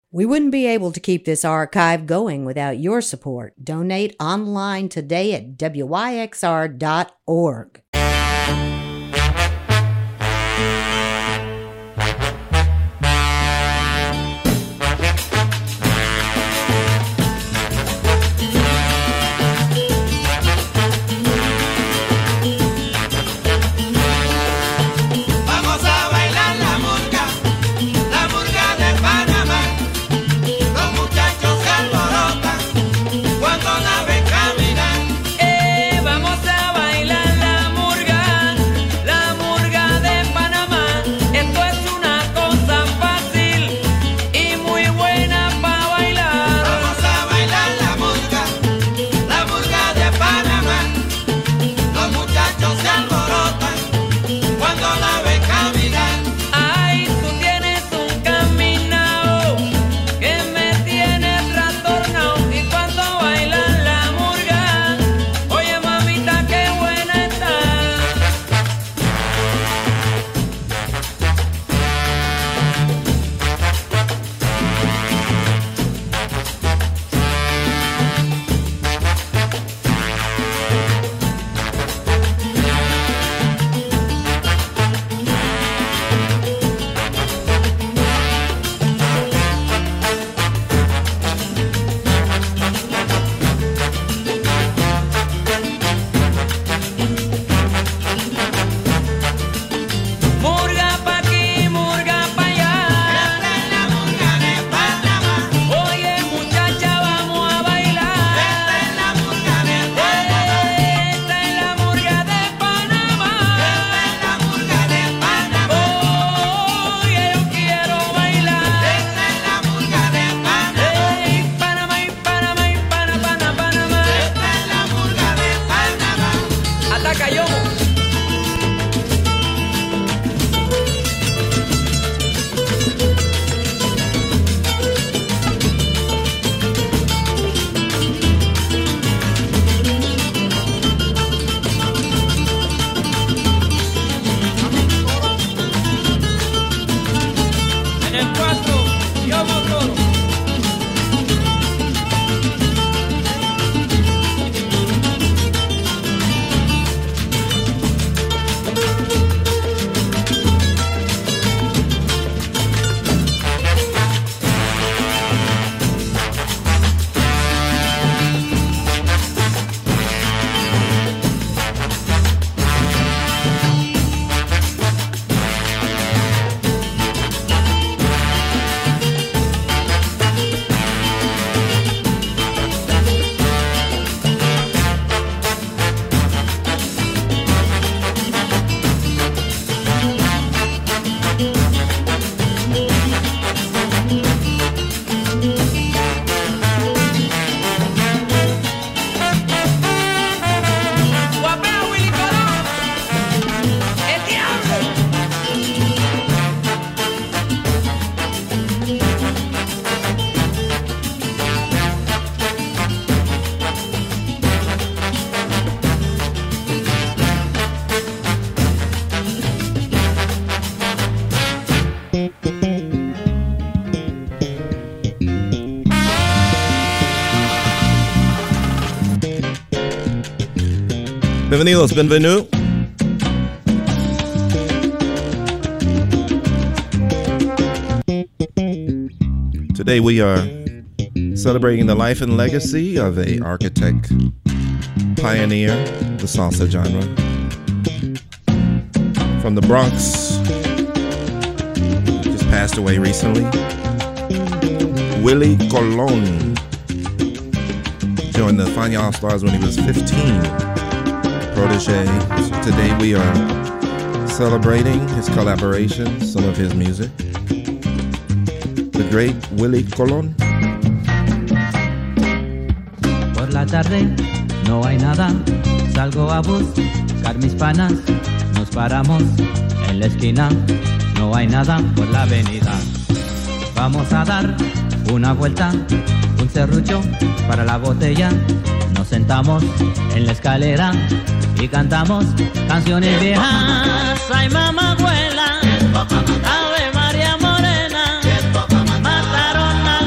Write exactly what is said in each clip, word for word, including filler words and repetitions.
We wouldn't be able to keep this archive going without your support. Donate online today at W Y X R dot org. Bienvenidos, bienvenue. Today we are celebrating the life and legacy of an architect, pioneer, the salsa genre. From the Bronx, just passed away recently, Willie Colon. Joined the Fania All Stars when he was fifteen. Protege. So today we are celebrating his collaboration, some of his music. The great Willie Colon. Por la tarde no hay nada, salgo a buscar mis panas, nos paramos en la esquina, no hay nada por la avenida. Vamos a dar una vuelta, un serrucho para la botella, nos sentamos en la escalera y cantamos canciones viejas. Ay, mamá abuela, Ave María Morena, mataron a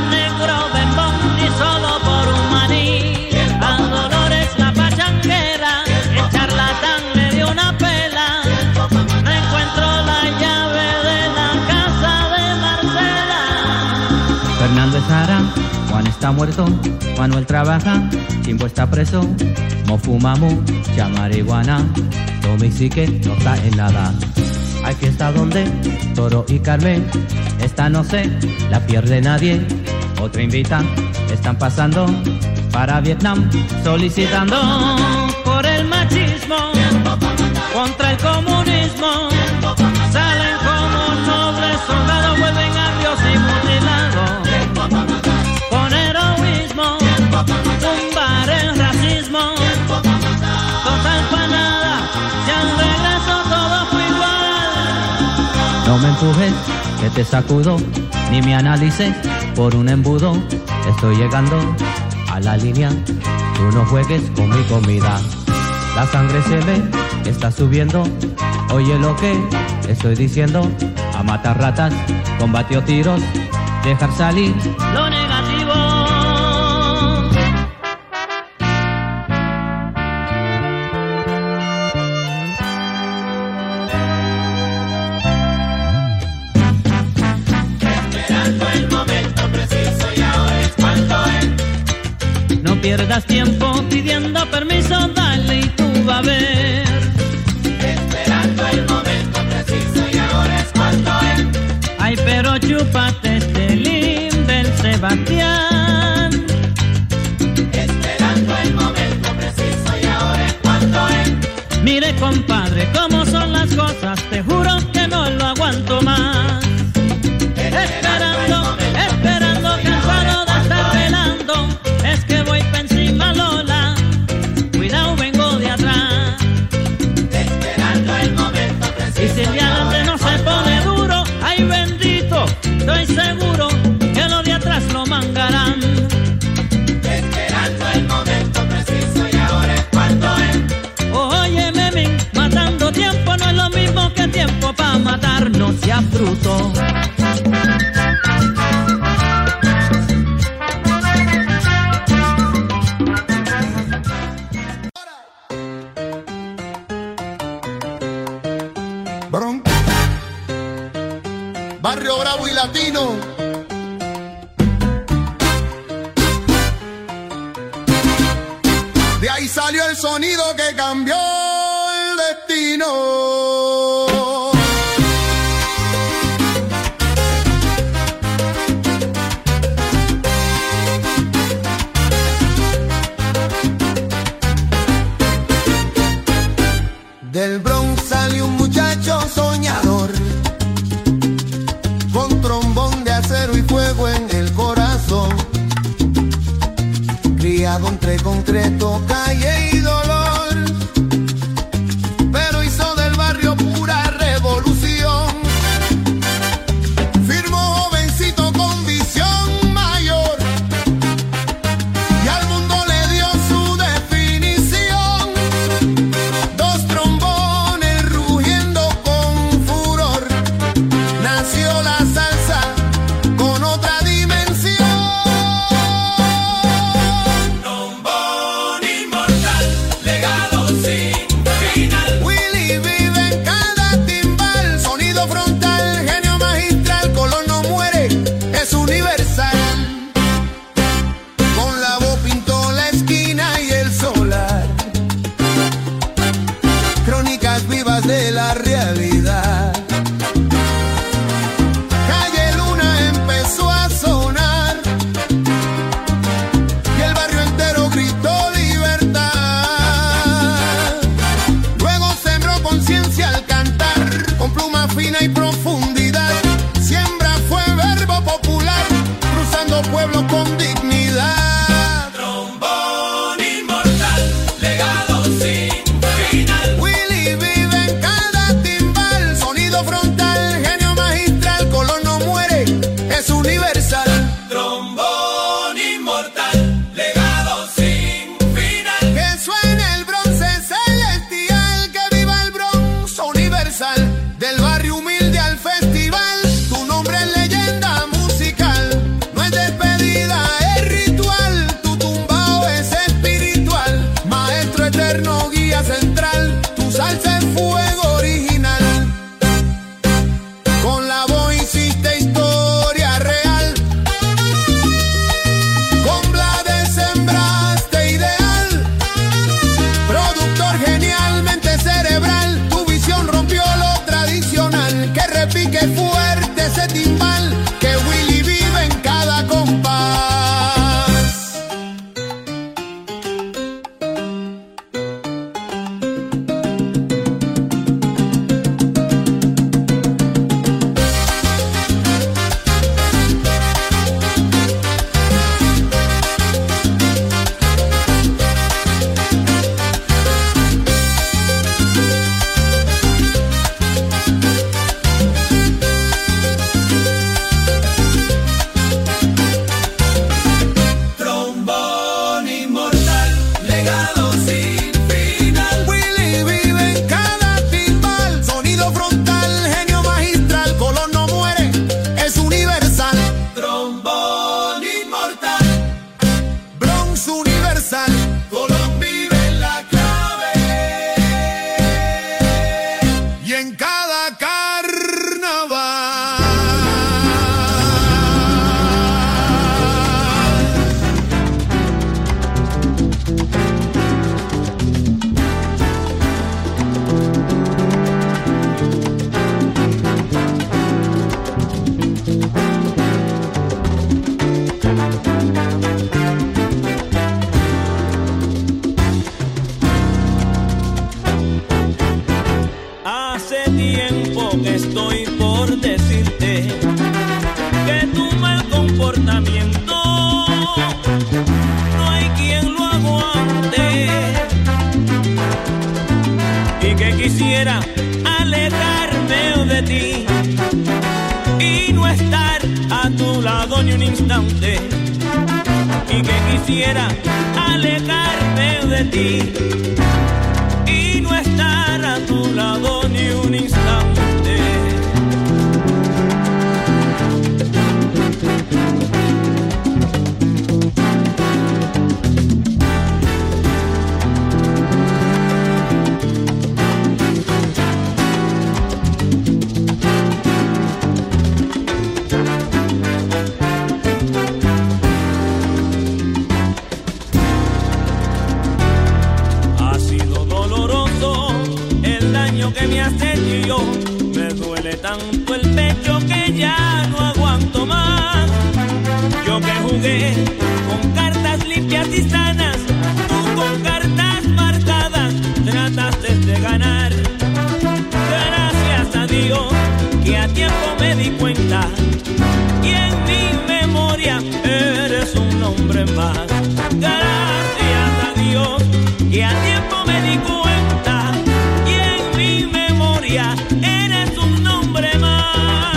Fernando es Ara, Juan está muerto, Manuel trabaja, Chimbo está preso, Mo fuma mucha marihuana, Tommy sí que no está en nada. Hay fiesta donde Toro y Carmen, esta no sé, la pierde nadie. Otra invita, están pasando para Vietnam, solicitando por el machismo, contra el comunismo. Salen como nobles soldados, vuelven agrios y mutilados. Con heroísmo, tumbar el racismo. Total pa' nada, ya al regreso todo fue igual. No me empujes, que te sacudo, ni me analices por un embudo. Estoy llegando a la línea, tú no juegues con mi comida. La sangre se ve, está subiendo, oye lo que estoy diciendo. A matar ratas, combatió tiros, dejar salir lo negativo. Esperando el momento preciso y ahora es cuando es. No pierdas tiempo pidiendo permiso, dale y tú vas a ver. Esperando el momento preciso y ahora es cuando es. Ay, pero chúpate este lim del Sebastián. Esperando el momento preciso y ahora es cuando es. Mire, compadre, cómo son las cosas, te juro que no lo aguanto más. Esperando, esperando, cansado de estar velando. Es que voy pa' encima, Lola, cuidado, vengo de atrás. Esperando el momento preciso. Y si el de adelante no se pone duro, ay bendito, estoy seguro que los de atrás lo mangarán. Esperando el momento preciso y ahora es cuando es. Oye, Memín, matando tiempo no es lo mismo que tiempo pa' matar, no sea fruto. Bronx, Barrio Bravo y Latino. De ahí salió el sonido que cambió el destino. Del Bronx salió un muchacho soñador, con trombón de acero y fuego en el corazón, criado entre concreto, calle y dolor, pero hizo del barrio pura revolución. Firmó jovencito con visión mayor y al mundo le dio su definición. Dos trombones rugiendo con furor, nació la salsa con otra dimensión. Trombón inmortal, legado sin final. Willy vive en cada timbal, sonido frontal, genio magistral, color no muere, es universal. Con la voz pintó la esquina y el solar, crónicas vivas de la realidad. Calle Luna empezó a sonar y el barrio entero gritó libertad. Luego sembró conciencia al cantar, con pluma fina y profundidad. Siembra fue verbo popular, cruzando pueblos con dignidad. Trombón inmortal, legado sin final. Willy vive en cada timbal, sonido frontal, genio magistral, color no muere, es universal. Trombón inmortal, legado sin final. Que suene el Bronx es celestial, que viva el Bronx universal. Del barrio humilde al festival, tu nombre es leyenda musical. No es despedida, instante y que quisiera alejarme de ti y no estar a tu lado ni un instante. Que me has hecho, me duele tanto el pecho que ya no aguanto más. Yo que jugué con cartas limpias y sanas, tú con cartas marcadas trataste de ganar. Gracias a Dios que a tiempo me di cuenta y en mi memoria eres un hombre más. Gracias a Dios que a tiempo me di cuenta. Eres un nombre más.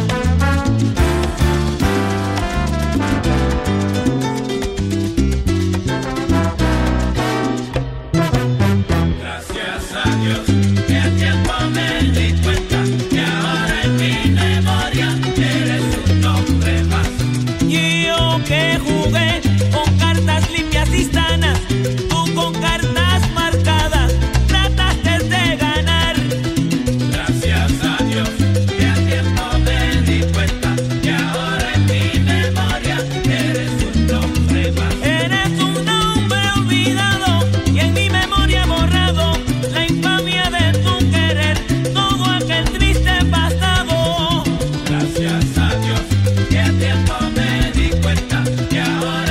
Gracias a Dios que a tiempo me di cuenta que ahora en mi memoria eres un nombre más. Y yo que jugué con cartas limpias y sanas, tú con cartas marcadas trataste de ganar. Gracias a Dios que a tiempo me di cuenta que ahora en mi memoria eres un nombre más. Eres un nombre olvidado y en mi memoria borrado la infamia de tu querer, todo aquel triste pasado. Gracias a Dios que a tiempo me di cuenta que ahora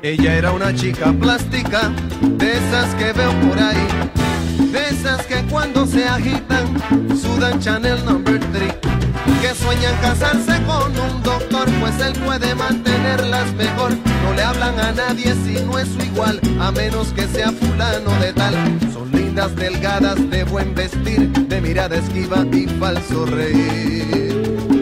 Ella era una chica plástica, de esas que veo por ahí, de esas que cuando se agitan sudan Chanel number three, que sueñan casarse con un doctor, pues él puede mantenerlas mejor. No le hablan a nadie si no es su igual, a menos que sea fulano de tal. Son lindas, delgadas, de buen vestir, de mirada esquiva y falso reír.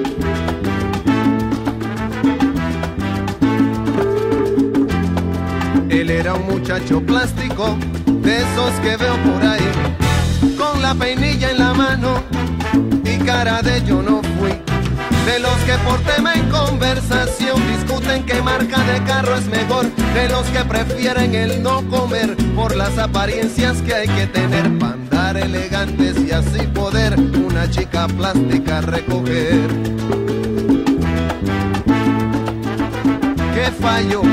Él era un muchacho plástico, de esos que veo por ahí, con la peinilla en la mano y cara de yo no fui. De los que por tema en conversación discuten qué marca de carro es mejor. De los que prefieren el no comer por las apariencias que hay que tener para andar elegantes y así poder una chica plástica recoger. ¿Qué falló?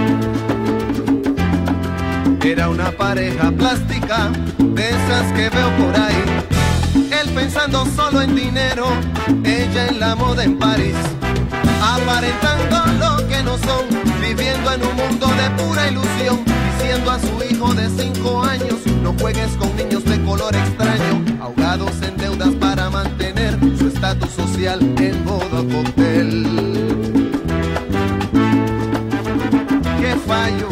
Era una pareja plástica, de esas que veo por ahí. Él pensando solo en dinero, ella en la moda en París, aparentando lo que no son, viviendo en un mundo de pura ilusión, diciendo a su hijo de cinco años, no juegues con niños de color extraño, ahogados en deudas para mantener su estatus social en boda cóctel. ¿Qué fallo?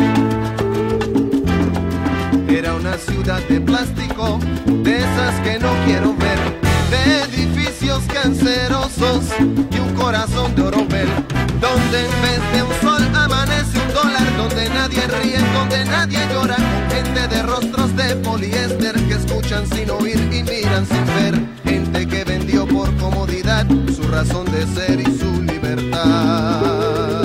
Era una ciudad de plástico, de esas que no quiero ver, de edificios cancerosos y un corazón de oropel, donde en vez de un sol amanece un dólar, donde nadie ríe, donde nadie llora, con gente de rostros de poliéster que escuchan sin oír y miran sin ver, gente que vendió por comodidad su razón de ser y su libertad.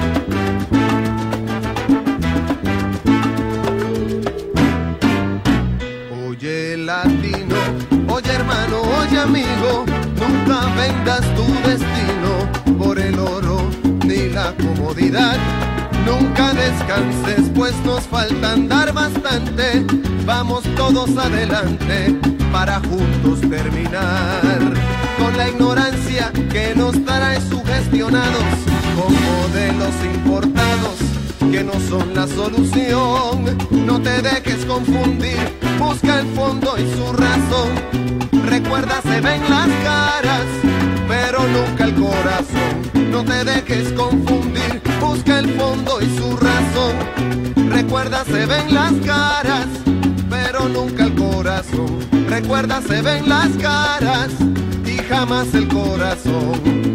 Oye latino, oye hermano, oye amigo, nunca vendas tu destino por el oro ni la comodidad. Nunca descanses, pues nos falta andar bastante. Vamos todos adelante para juntos terminar con la ignorancia que nos trae sugestionados con modelos importados que no son la solución. No te dejes confundir, busca el fondo y su razón. Recuerda, se ven las caras, pero nunca el corazón. No te dejes confundir, busca el fondo y su razón. Recuerda, se ven las caras, pero nunca el corazón. Recuerda, se ven las caras y jamás el corazón.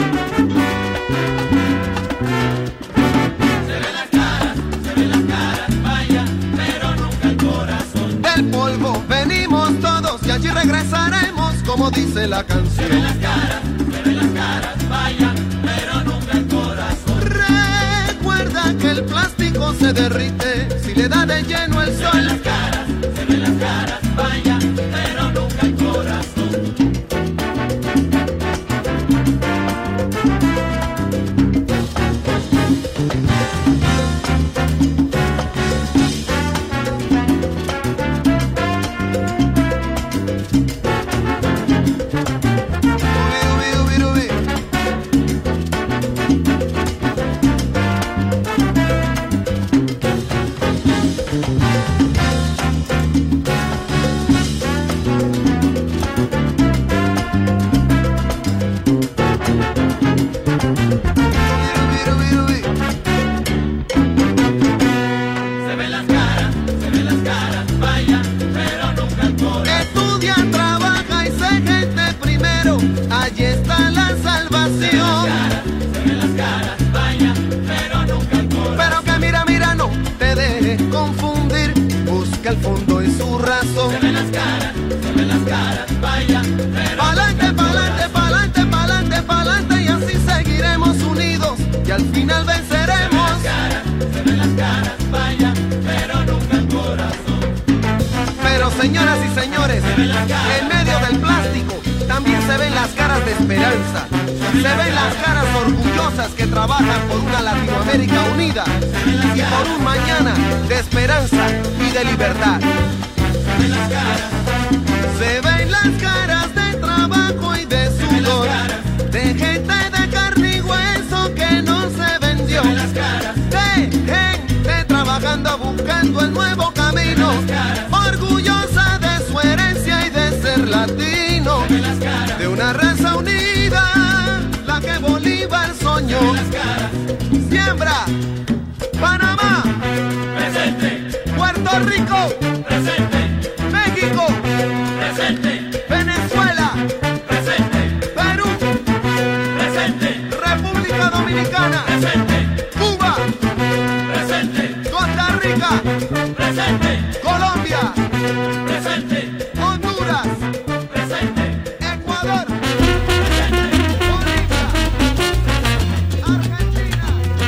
Polvo, venimos todos y allí regresaremos, como dice la canción. Se ven las caras, se ven las caras, vaya, pero nunca el corazón. Recuerda que el plástico se derrite si le da de lleno el sol. Se ven las caras, se ven las caras, vaya, pero nunca el corazón. El fondo y su razón. Se ven las caras, se ven las caras, vaya, pero pa'lante, pa'lante, pa'lante, pa'lante, pa'lante, y así seguiremos unidos y al final venceremos. Se ven las caras, se ven las caras, vaya, pero nunca el corazón. Pero señoras y señores, se ven las caras, en medio del plástico también se ven las caras de esperanza. Se ven las caras orgullosas que trabajan por una Latinoamérica unida y por un mañana de esperanza y de libertad. Se ven las caras de trabajo y de sudor, de gente de carne y hueso que no se vendió, de gente trabajadora anda buscando el nuevo camino, orgullosa de su herencia y de ser latino, de una raza unida, la que Bolívar soñó. Siembra, Panamá, presente, Puerto Rico, presente, México, presente, Venezuela, presente, Perú, presente, República Dominicana, presente, Cuba, presente, Costa Rica, presente, Colombia, presente, Honduras, presente, Ecuador, presente. Bolivia, Argentina.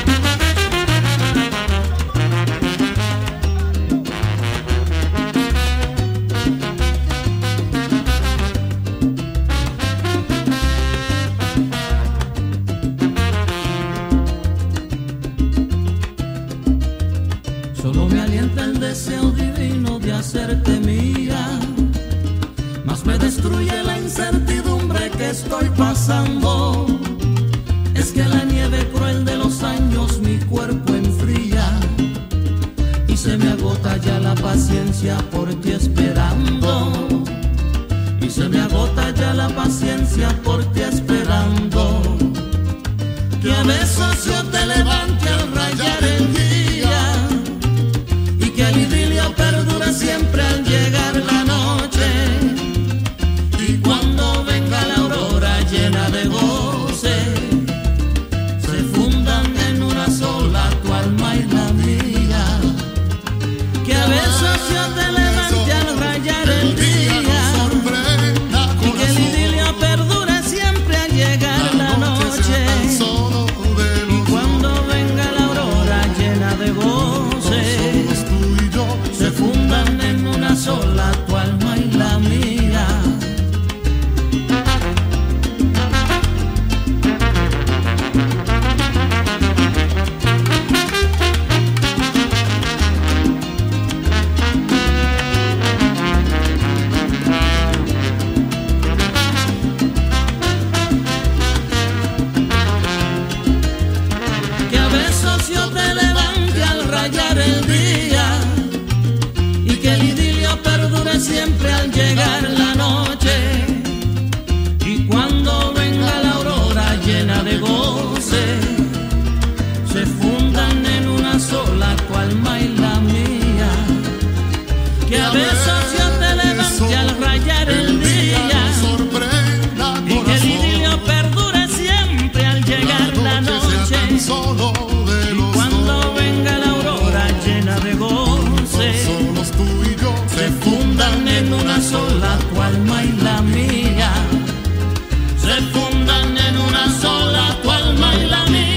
Solo me alienta el deseo divino de hacerte mía, mas me destruye la incertidumbre que estoy pasando. Es que la nieve cruel de los años mi cuerpo enfría y se me agota ya la paciencia por ti esperando. Y se me agota ya la paciencia por ti esperando. Que a besos yo te levante al rayar el día y que el idilio perdure siempre al llegar la noche. Y cuando venga la aurora llena de goce, se fundan en una sola tu alma y la mía. Que a besos yo te levante al rayar el día y que el idilio perdure siempre al llegar la noche. Y cuando venga la aurora llena de goce, se fundan en una sola tu alma y la mía. Que a besos yo te levante al rayar el día y que el idilio perdure siempre al llegar la noche. Y cuando venga la aurora llena de goce, se fundan en una sola tu alma y la mía. Que a besos yo te levante al rayar el día y que el idilio perdure siempre al llegar la noche. Y cuando venga la aurora llena de goce, se fundan en una sola tu alma y la mía. Se fundan en una sola tu alma y la mía.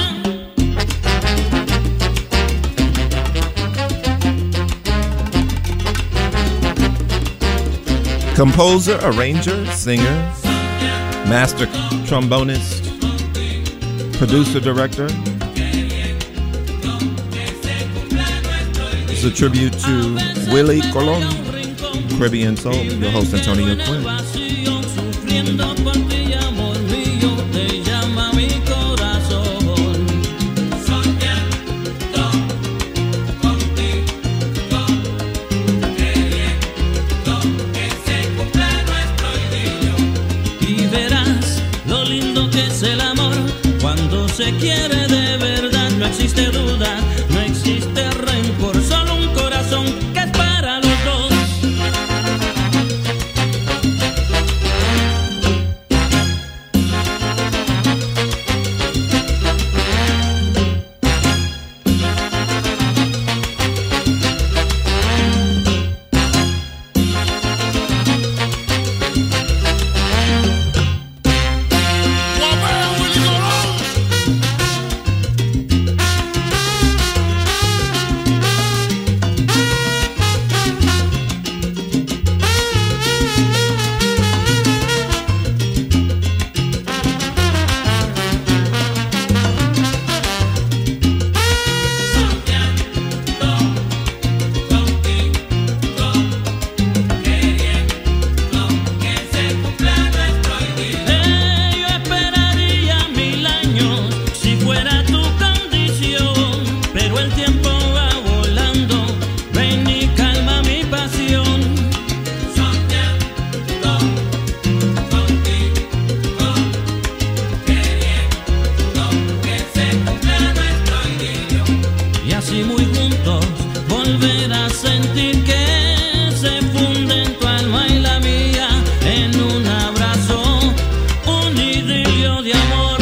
Composer, arranger, singer, master trombonist, producer, director. It's a tribute to Willie Colon, Caribbean Soul. Your host, Antonio Quinn. Sufriendo por ti, amor mío, te llama mi corazón. Soñando contigo, queriendo que se cumpla nuestro idilio. Y verás lo lindo que es el amor cuando se quiere de verdad. No existe duda, no existe rencor, solo un corazón que es para los dos. Fuera tu condición, pero el tiempo va a volar. juntos, volver a sentir que se funden tu alma y la mía en un abrazo, un idilio de amor.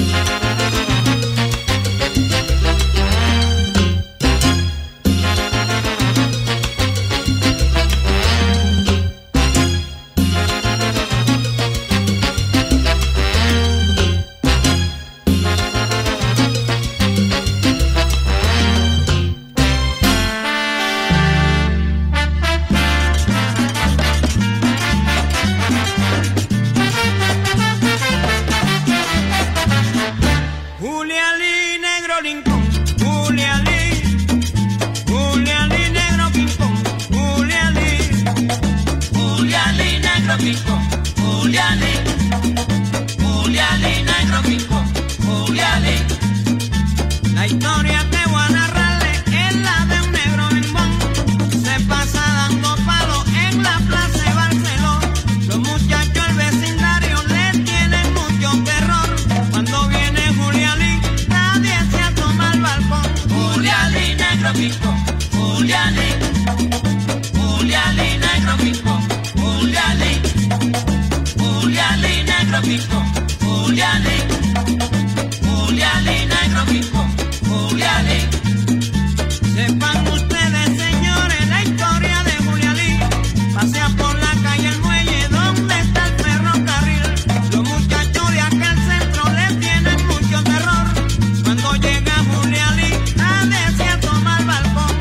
La historia que voy a narrarle es la de un negro bimbón. Se pasa dando palos en la plaza de Barceló. Los muchachos del vecindario le tienen mucho terror. Cuando viene Julialí, nadie se asoma al balcón. Julialí, negro bimbón, Julialí, Julialí, negro bimbón, Julialí, Julialí, negro bimbón, Julialí, Julialí, negro bimbón, Julialí. Sepan ustedes, señores, la historia de Julialí. Pasea por la calle El Muelle, donde está el ferrocarril. Los muchachos de aquel centro le tienen mucho terror. Cuando llega Julialí, nadie se asoma al balcón.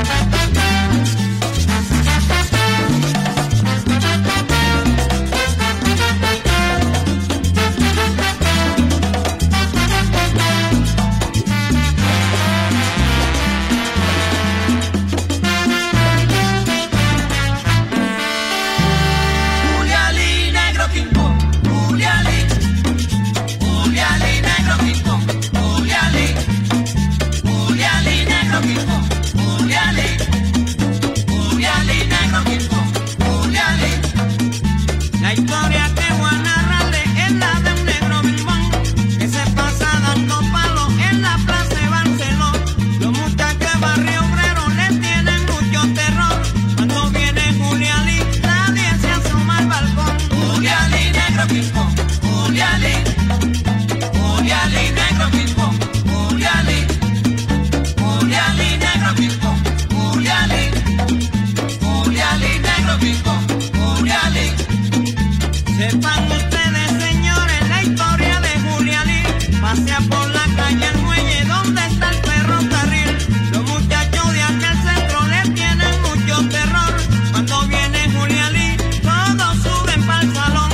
La historia que voy a narrarle es la de un negro bimbón que se pasa dando palos en la plaza de Barceló. Los muchachos de Barrio Obrero le tienen mucho terror. Cuando viene Julialí, nadie se asoma al balcón. Julialí, negro bimbón, Julialí, Julialí, negro bimbón, Julialí, Julialí, negro bimbón, Julialí, Julialí, negro bimbón, Julialí. Sepan ustedes, señores, la historia de Julialí. Pasea por la calle El Muelle, donde está el ferrocarril. Los muchachos de aquel centro le tienen mucho terror. Cuando viene Julialí, todos suben pa'l salón.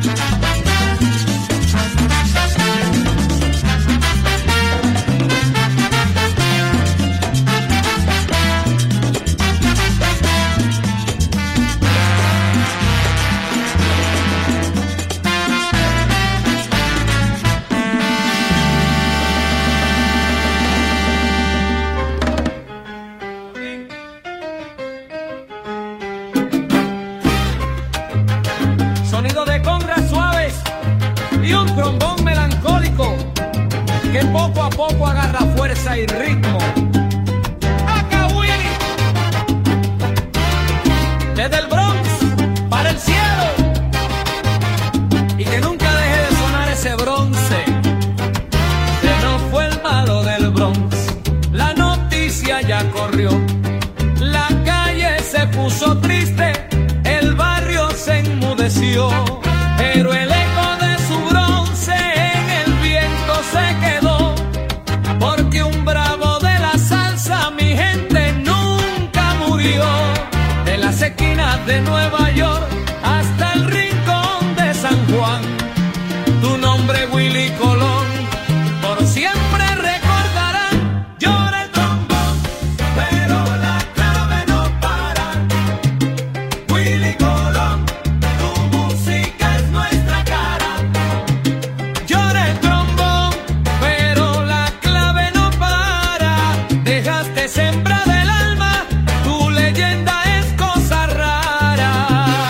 Sonido de congas suaves y un trombón melancólico que poco a poco agarra fuerza y ritmo. ¡Acá, Willy! Desde el Bronx para el cielo, y que nunca deje de sonar ese bronce, que no fue el malo del Bronx. La noticia ya corrió, la calle se puso triste, el barrio se enmudeció, pero el eco de su bronce en el viento se quedó, porque un bravo de la salsa, mi gente, nunca murió. De las esquinas de Nueva York hasta el rincón de San Juan, tu nombre, Willy Colón, por siempre recordarán. Llora el trombón, pero la clave no para. Willy Colón, tu música es nuestra cara. Llora el trombón, pero la clave no para. Dejaste sembrada el alma, tu leyenda es cosa rara.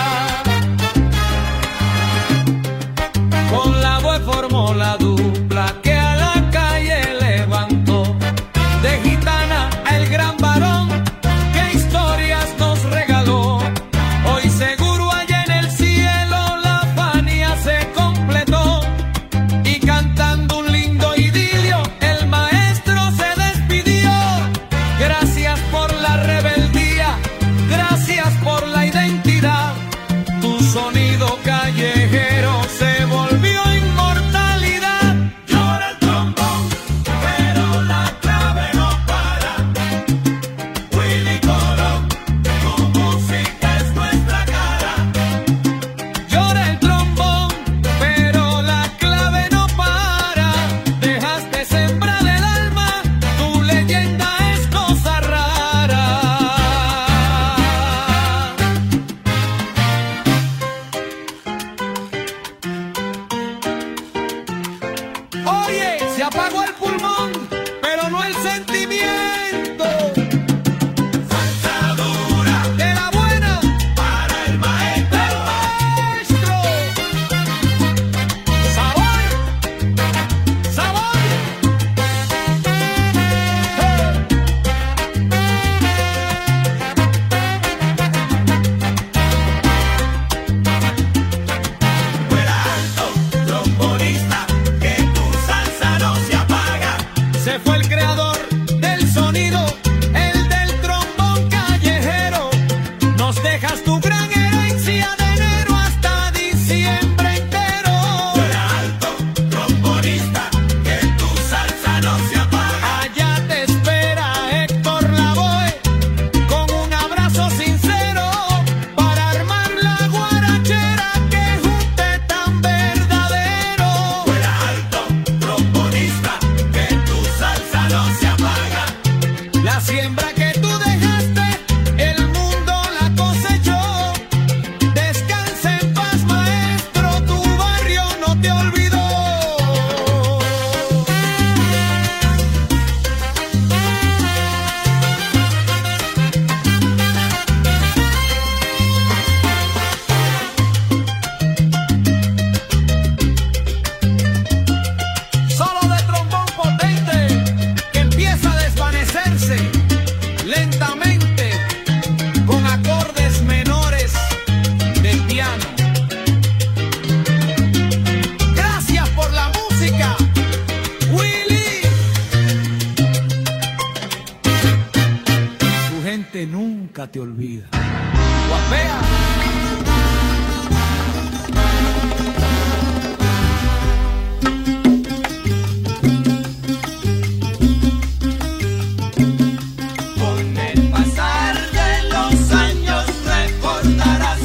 sufrimiento. Salsa dura, De la buena, para el maestro. maestro. Sabor, sabor. Fuera alto, trombonista, que tu salsa no se apaga. Se fue el creador del sonido, el del trombón callejero. Nos dejas tu gran herencia de enero hasta diciembre entero. Fuera alto, trombonista, que tu salsa no se apaga. Allá te espera Héctor Lavoe con un abrazo sincero para armar la guarachera que junte tan verdadero. Fuera alto, trombonista, que tu salsa no se apaga. La siembra que tú dejaste, el mundo la cosechó. Descansa en paz, maestro, tu barrio no te olvidó. Solo de trombón potente que empieza a desvanecerse lentamente con acordes menores del piano. Gracias por la música, Willy. Tu gente nunca te olvida. Guapea. Con el pasar de los años recordarás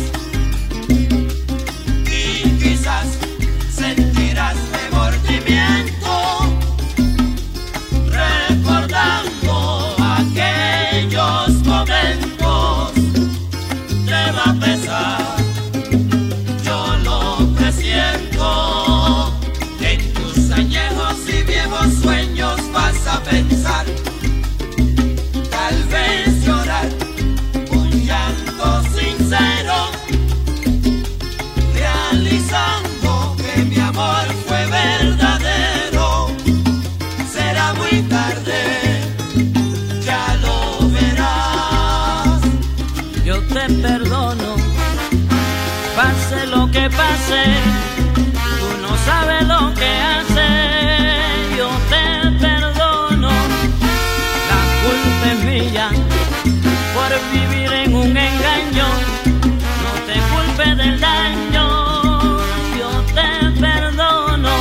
y quizás sentirás remordimiento recordando aquellos momentos. Te va a pesar, yo lo presiento. En tus añejos y viejos sueños vas a pensar, tal vez llorar, un llanto sincero, realizando que mi amor fue verdadero. Será muy tarde, ya lo verás. Yo te perdono, pase lo que pase, tú no sabes lo que haces. Yo te perdono, la culpa es mía por vivir en un engaño. No te culpes del daño, yo te perdono.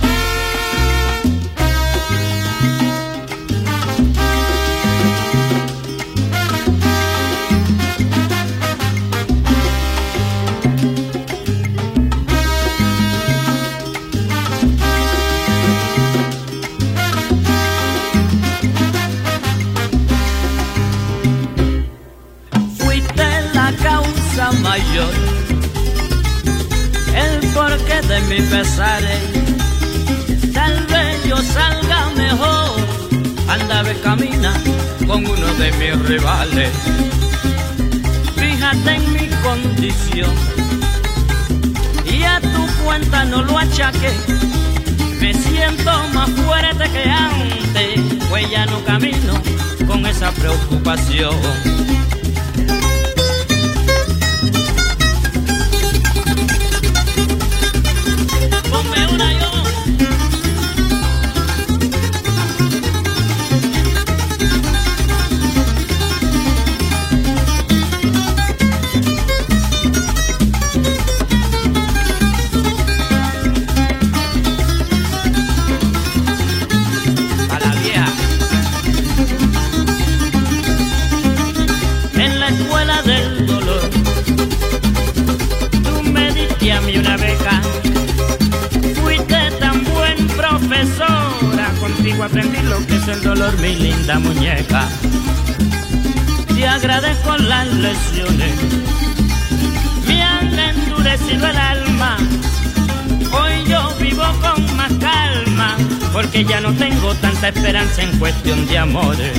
Fuiste la causa mayor, el porqué de mi pesares. Tal vez yo salga mejor, anda ve camina con uno de mis rivales. Fíjate en mi condición y a tu cuenta no lo achaque. Me siento más fuerte que antes, pues ya no camino con esa preocupación. Ponme una yo. A la vieja. En la escuela del dolor, tú me diste a mí una beca. Fuiste tan buen profesora, contigo aprendí lo que es el dolor, mi linda muñeca. Te agradezco las lecciones, me han endurecido el alma. Hoy yo vivo con más más calma, porque ya no tengo tanta esperanza en cuestión de amores.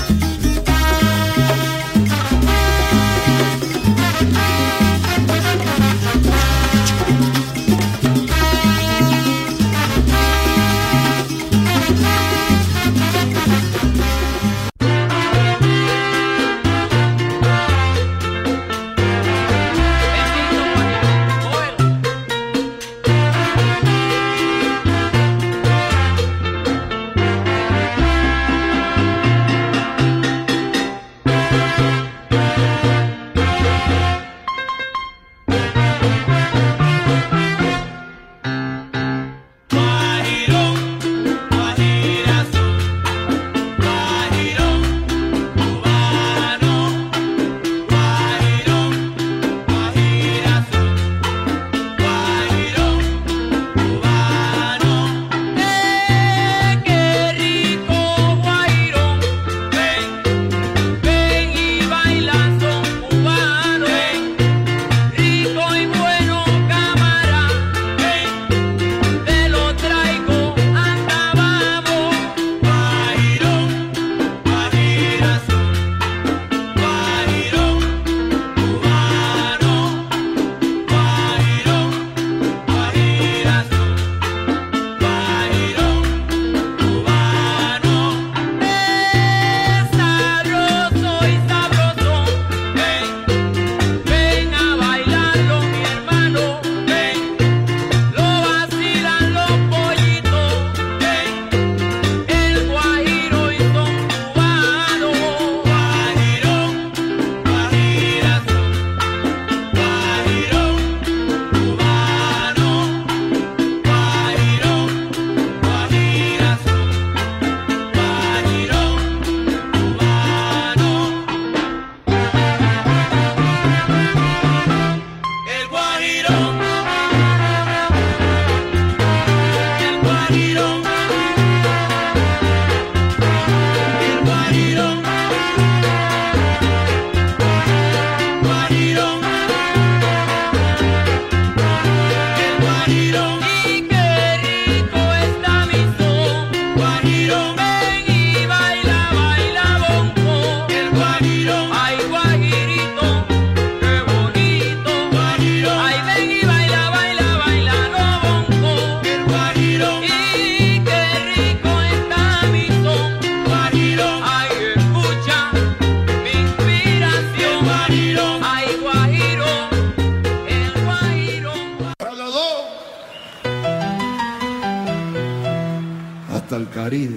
Al Caribe.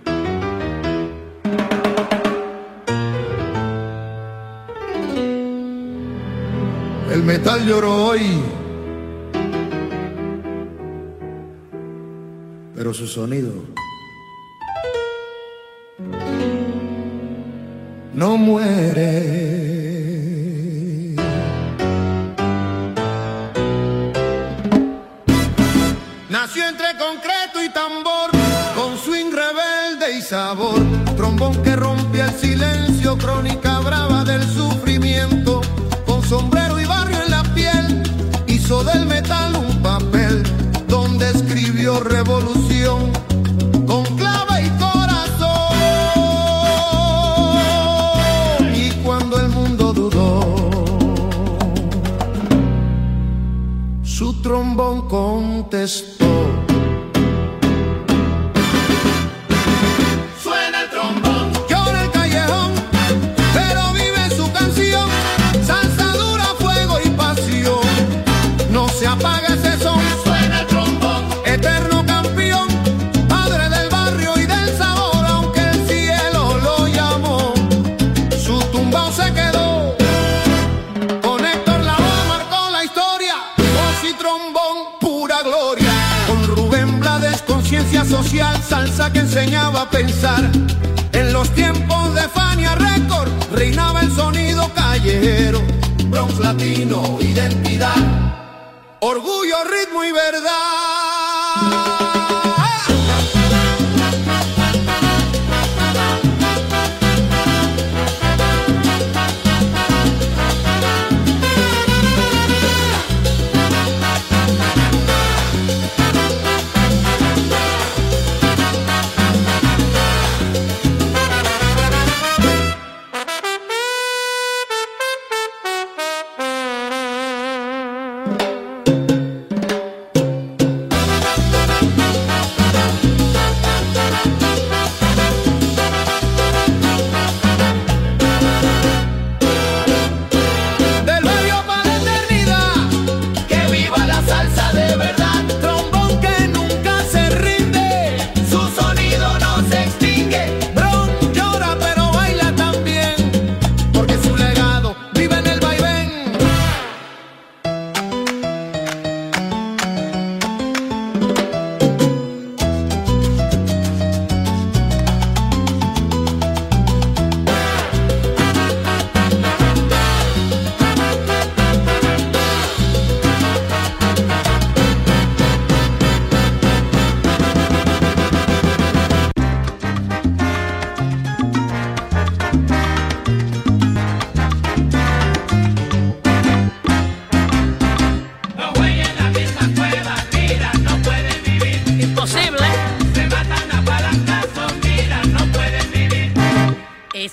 El metal lloró hoy, pero su sonido no muere. Nació entre concreto y tambor, con swing rebelde y sabor, trombón que rompía el silencio, crónica brava del sufrimiento, con sombrero y barrio en la piel, hizo del metal un papel, donde escribió revolución, con clave y corazón, y cuando el mundo dudó, su trombón contestó. Apaga ese son, suena el trombón, eterno campeón, padre del barrio y del sabor, aunque el cielo lo llamó, su tumbao se quedó, con Héctor Lavoe marcó la historia, voz y trombón, pura gloria, con Rubén Blades, conciencia social, salsa que enseñaba a pensar, en los tiempos de Fania Record, reinaba el sonido callejero, Bronx latino, identidad, orgullo, ritmo y verdad.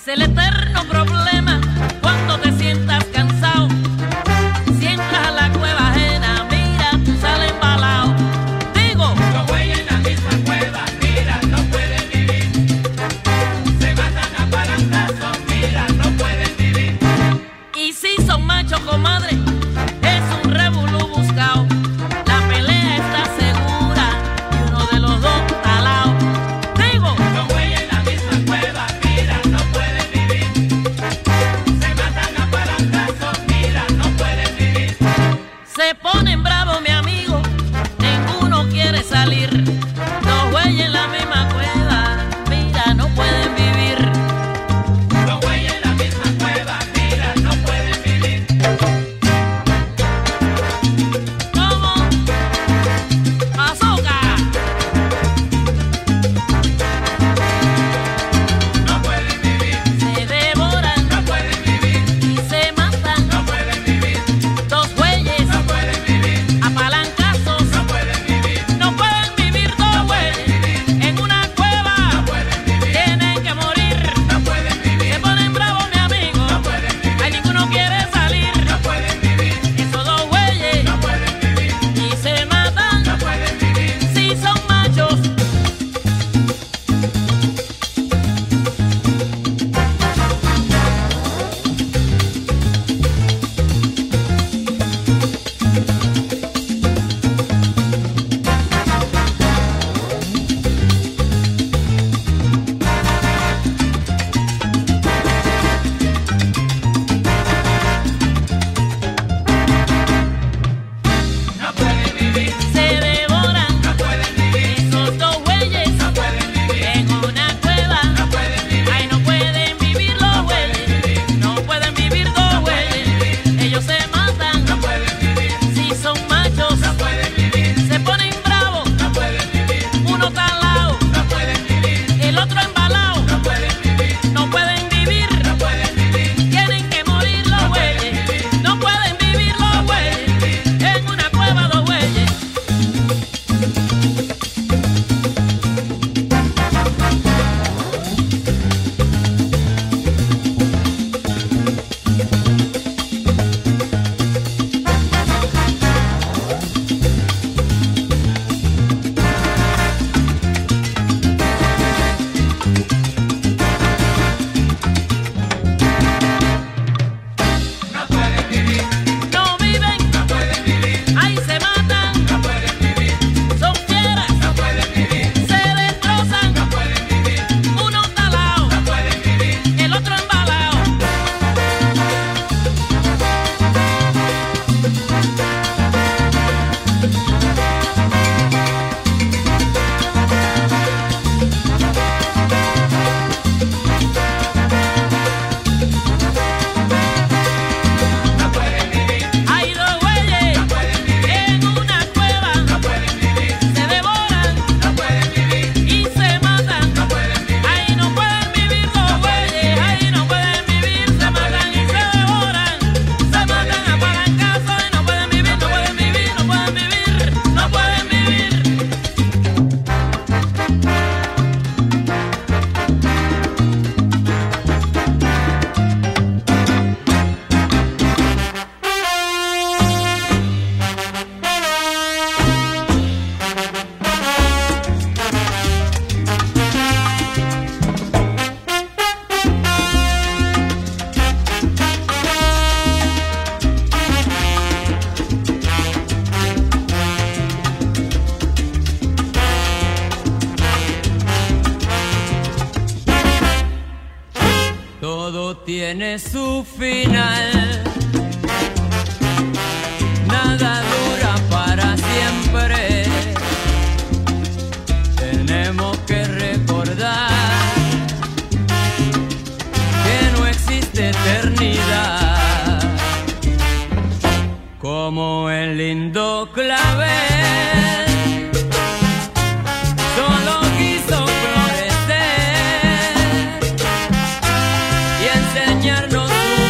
el eterno problema cuando te sientas cansado. Si entras a la cueva ajena, mira, tú sales embalado. Digo, los güeyes en la misma cueva, mira, no pueden vivir. Se matan a palantazos, mira, no pueden vivir. Y si son machos, comadre, es un revolú buscado. La pelea está segura y uno de los dos talao. Digo, los güeyes en la misma cueva, mira, no pueden vivir. Se matan a palantazos, mira, no pueden vivir. se ponen bravos, mi amigo, ninguno quiere salir. Los güeyes en la misma cueva, mira, no pueden vivir. Los güeyes en la misma cueva, mira, no pueden vivir. ¿Cómo? ¡Azúcar! No pueden vivir, Se devoran no pueden vivir, y se matan. no pueden vivir, Dos güeyes no pueden vivir, a palancazos. no pueden vivir, No pueden vivir dos güeyes en una cueva. no pueden vivir, Tienen que morir. no pueden vivir, Se ponen bravos, mi amigo. no pueden vivir, Ay, ninguno quiere salir. no pueden vivir, Esos dos güeyes no pueden vivir, y se matan. no pueden vivir. Si son machos. No pueden vivir, Se devoran no pueden vivir, esos dos güeyes no pueden vivir, en una cueva. no pueden vivir, Ay, no pueden vivir los güeyes. No pueden vivir dos güeyes. Ellos se matan. no pueden vivir, Si son machos, no pueden vivir, se ponen bravos. no pueden vivir, Uno está al lado, no pueden vivir, el otro embalado. no pueden vivir, No pueden vivir. no pueden vivir, Tienen que morir los güeyes. No pueden vivir los güeyes. En una cueva dos güeyes. no pueden vivir, No viven. no pueden vivir, Ahí se matan. no pueden vivir, Son fieras. no pueden vivir, Se destrozan. no pueden vivir, Uno está al lado, no pueden vivir, el otro embalado. no pueden vivir, Hay dos güeyes no pueden vivir, en una cueva. no pueden vivir, Se devoran no pueden vivir, y se matan. no pueden vivir, Ahí no pueden vivir dos güeyes. Ahí no pueden vivir. Se matan y se devoran. Se matan a palancazos y no pueden vivir, no pueden vivir, no pueden vivir, no pueden vivir. Todo tiene su final, nada dura para siempre. Tenemos que recordar que no existe eternidad, como el lindo clavel solo quiso florecer y enseñarnos su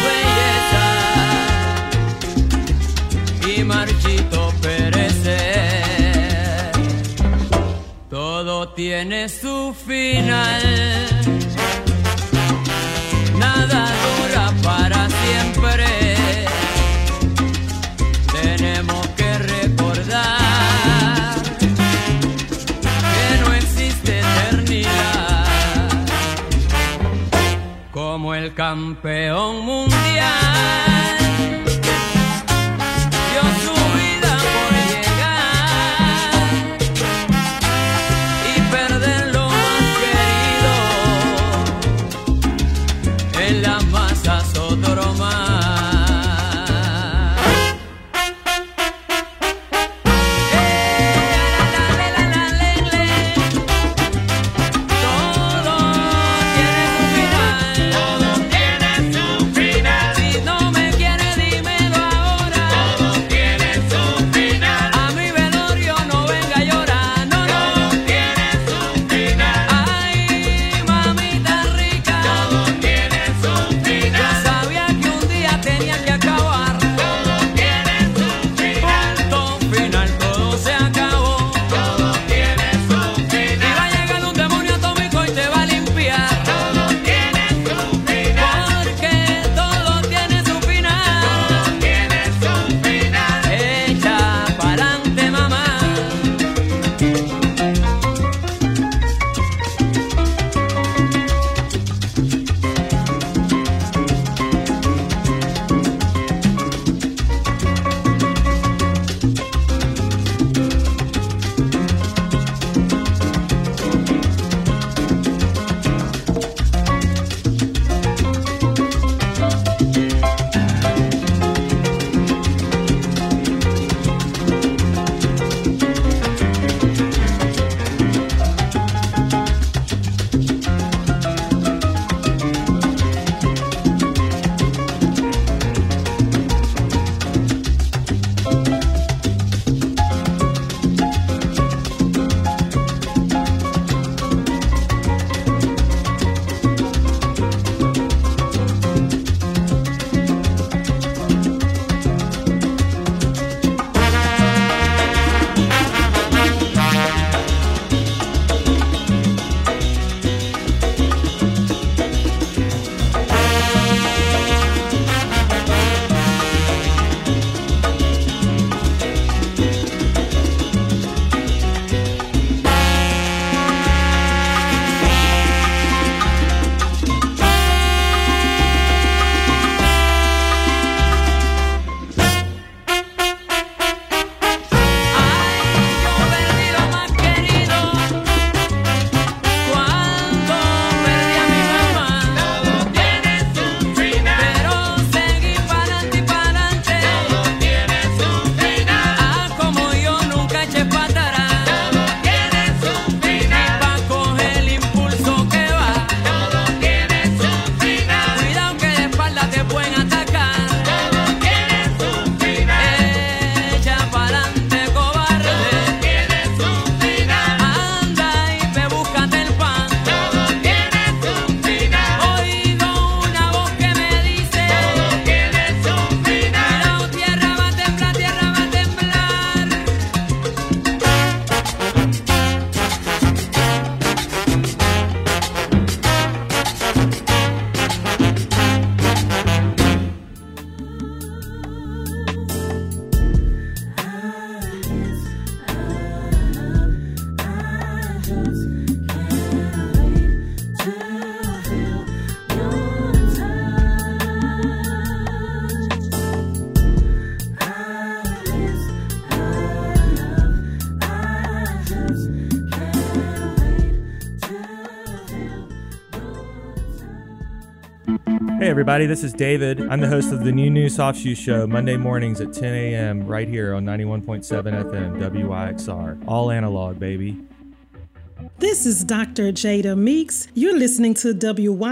belleza y marchito perecer. Todo tiene su final, campeón mundial. Dio su vida por llegar y perder lo más querido. En las masas otro más. Hey everybody, this is David. I'm the host of the New New Soft Shoe Show Monday mornings at ten a.m. right here on ninety-one point seven F M W Y X R. All analog, baby. This is Doctor Jada Meeks. You're listening to W Y